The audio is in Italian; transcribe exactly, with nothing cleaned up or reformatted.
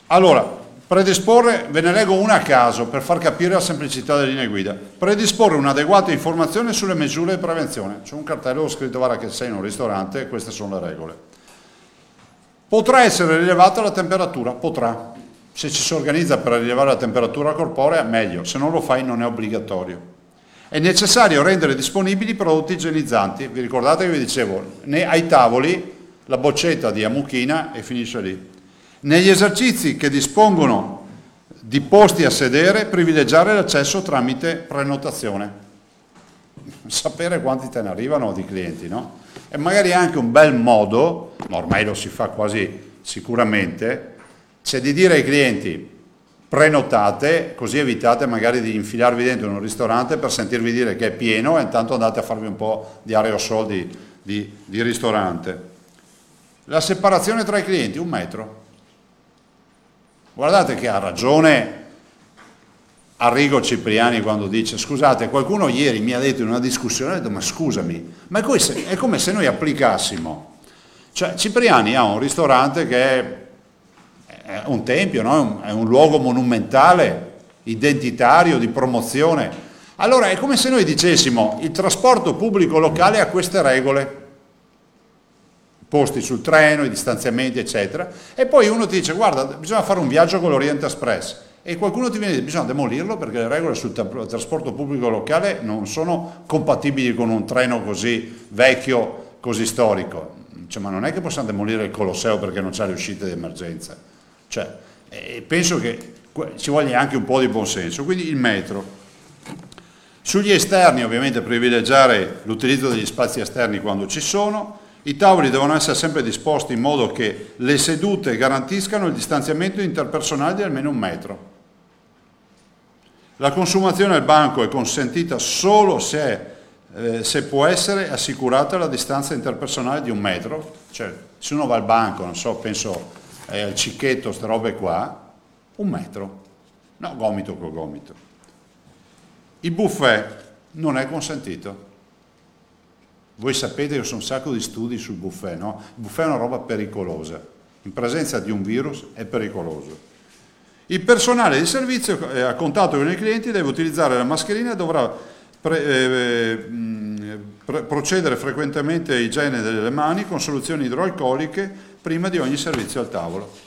Allora, predisporre, ve ne leggo una a caso per far capire la semplicità delle linee guida. Predisporre un'adeguata informazione sulle misure di prevenzione. C'è un cartello ho scritto, guarda che sei in un ristorante e queste sono le regole. Potrà essere rilevata la temperatura? Potrà. Se ci si organizza per rilevare la temperatura corporea, meglio. Se non lo fai non è obbligatorio. È necessario rendere disponibili prodotti igienizzanti. Vi ricordate che vi dicevo, ai tavoli la boccetta di Amuchina e finisce lì. Negli esercizi che dispongono di posti a sedere, privilegiare l'accesso tramite prenotazione. Sapere quanti te ne arrivano di clienti, no? E magari anche un bel modo, ma ormai lo si fa quasi sicuramente, c'è di dire ai clienti prenotate, così evitate magari di infilarvi dentro in un ristorante per sentirvi dire che è pieno e intanto andate a farvi un po' di aerosol di, di, di ristorante. La separazione tra i clienti, un metro. Guardate che ha ragione Arrigo Cipriani quando dice, scusate, qualcuno ieri mi ha detto in una discussione, ho detto, ma scusami, ma è come se noi applicassimo. Cioè Cipriani ha un ristorante che è, è un tempio, no? È un luogo monumentale, identitario, di promozione. Allora è come se noi dicessimo, il trasporto pubblico locale ha queste regole, posti sul treno, i distanziamenti eccetera, e poi uno ti dice guarda bisogna fare un viaggio con l'Orient Express e qualcuno ti viene e dice bisogna demolirlo perché le regole sul trasporto pubblico locale non sono compatibili con un treno così vecchio, così storico. Cioè, ma non è che possiamo demolire il Colosseo perché non c'è le uscite di emergenza. Cioè, eh, penso che ci voglia anche un po' di buonsenso. Quindi il metro. Sugli esterni ovviamente privilegiare l'utilizzo degli spazi esterni quando ci sono. I tavoli devono essere sempre disposti in modo che le sedute garantiscano il distanziamento interpersonale di almeno un metro. La consumazione al banco è consentita solo se, eh, se può essere assicurata la distanza interpersonale di un metro. Cioè, se uno va al banco, non so, penso eh, al cicchetto, queste robe qua, un metro. No, gomito con gomito. Il buffet non è consentito. Voi sapete che ci sono un sacco di studi sul buffet, no? Il buffet è una roba pericolosa, in presenza di un virus è pericoloso. Il personale di servizio a contatto con i clienti deve utilizzare la mascherina e dovrà pre, eh, pre, procedere frequentemente a igiene delle mani con soluzioni idroalcoliche prima di ogni servizio al tavolo.